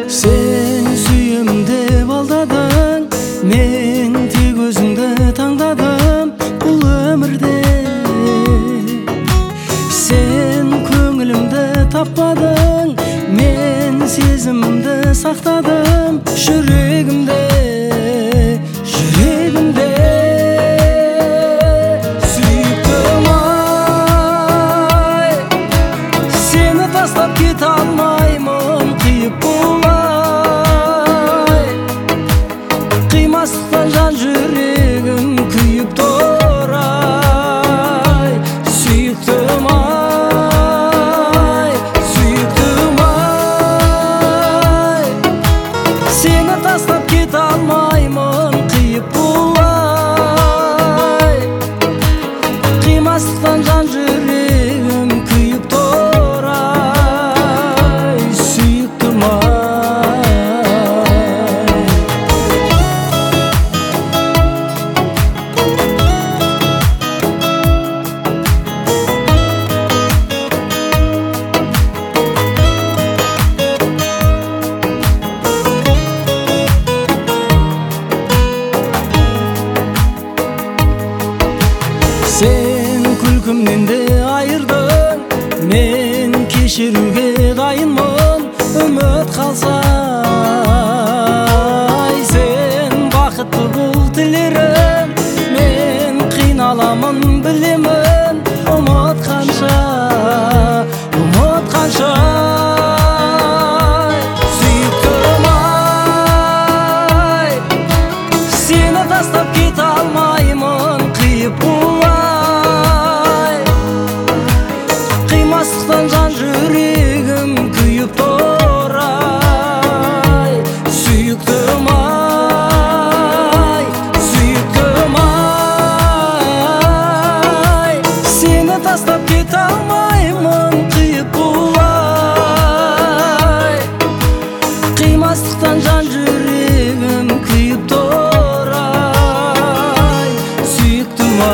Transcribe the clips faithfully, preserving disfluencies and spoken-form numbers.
Sen sүйем деп алдадың, мен тек өзіңді таңдадым бұл өмірде. Сен көңілімді таппадың, мен сезімімді сақтадым жүрегімде, жүрегімде. Сүйіктім ай, сені тастап кете алмаймын, қиып бұлай. Қимастықтан жан жүрегім күйіп тұрай. Сүйіктім ай, сүйіктім ай, сені тастап кете алмаймын, қиып бұлай. Қимастықтан жан жүрегім күйіп тұрай. Сүйіктім ай. Сен күлкімнен де айырдың, мен кешіруге дайынмын. Үміт қалса ай, сен бақытты бұл тілерім, мен қиналамын білемін. Ұмытқанша, ұмытқанша. Сүйіктім ай, сені тастап кете алмаймын, қиып бұлай. Қимастықтан жан жүрегім күйіп тұрай. Сүйіктім ай, сүйіктім ай, сені тастап кете алмаймын, қиып бұлай. Қимастықтан жан жүрегім күйіп тұрай. Сүйіктім ай.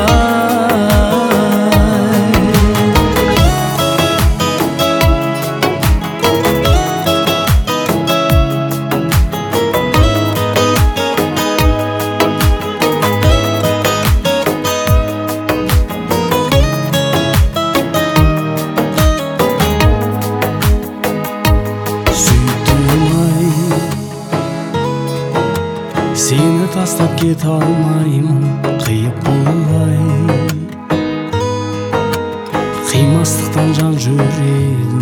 Сені тастап кете алмаймын, қиып бұлай. Қимастықтан жан жүрегім